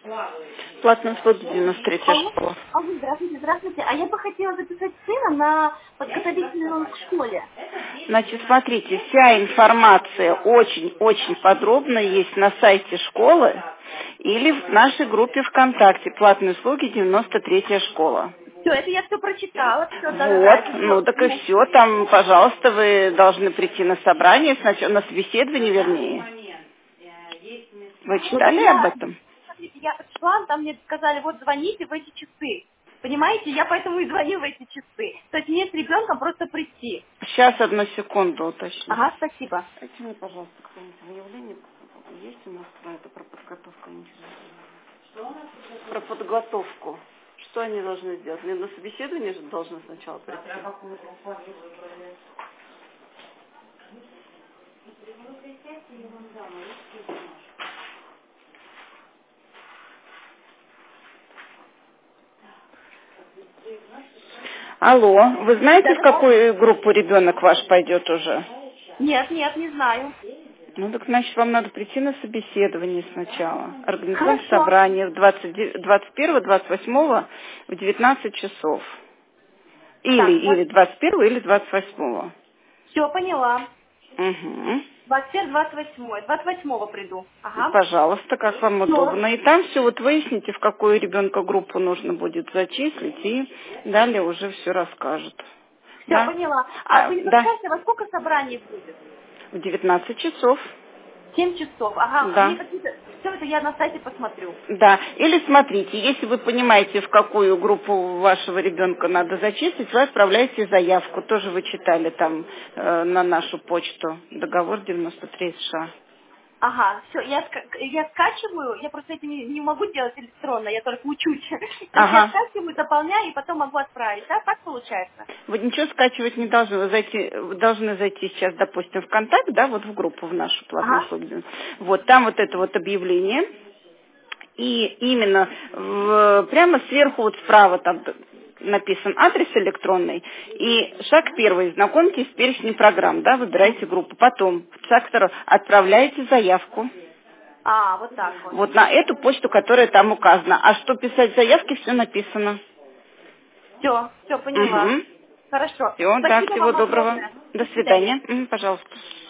Платная услуга 93-я Алло, школа. алло, здравствуйте, здравствуйте. А я бы хотела записать сына на подготовительную к школе. Значит, смотрите, вся информация очень-очень подробно есть на сайте школы или в нашей группе ВКонтакте. Платные услуги 93-я школа. Все, это я все прочитала, все, да-да-да. Вот, Это ну всё, так и ну, все, там, пожалуйста, вы должны прийти на собрание, сначала на собеседование, вернее. Вы ну так читали об я, этом? смотрите, я шла, там мне сказали, вот звоните в эти часы. Понимаете, я поэтому и звоню в эти часы. То есть мне с ребенком просто прийти. Сейчас, одну секунду уточню. Ага, спасибо. Дайте мне, пожалуйста, какое-нибудь заявление. Есть у нас про это, про подготовку? Про подготовку. Что они должны сделать? Мне на собеседование же должны сначала прийти. Алло, вы знаете, в Да-да-да. какую группу ребенок ваш пойдет уже? Нет, нет, не знаю. Ну так значит, вам надо прийти на собеседование сначала. Организуем Хорошо. собрание в 21-28 в 19 часов. Так, Или 21 или 28. все, поняла. Угу. 21, 28. 28 приду. Ага. Пожалуйста, как вам Все. удобно. И там все вот выясните, в какую ребенка группу нужно будет зачислить, и далее уже все расскажут. Все, Да? поняла. А вы не Да. подскажете, во сколько собраний будет? В 19 часов. 7 часов. Ага, мне Да. какие-то... Все это я на сайте посмотрю. Да. Или смотрите, если вы понимаете, в какую группу вашего ребенка надо зачислить, вы отправляете заявку. Тоже вы читали там на нашу почту. Договор 93 США. Ага, все, я скачиваю, я просто это не могу делать электронно, я только учусь. То есть я Ага. скачиваю, заполняю и потом могу отправить, да? Так получается? Вы ничего скачивать не должны. Вы должны зайти сейчас, допустим, в контакт, да, вот в группу, в нашу платную Ага. услугу. Вот там вот это вот объявление. И именно прямо сверху вот справа там написан адрес электронный. И шаг первый. Знакомьтесь с перечнем программ, да, выбирайте группу. Потом шаг второй. Отправляете заявку. А, вот так вот. Вот на эту почту, которая там указана. А что писать в заявке, все написано. Все, поняла. Угу. Хорошо. Все, да, Спасибо всего вам доброго. огромное. До До свидания. свидания. Пожалуйста.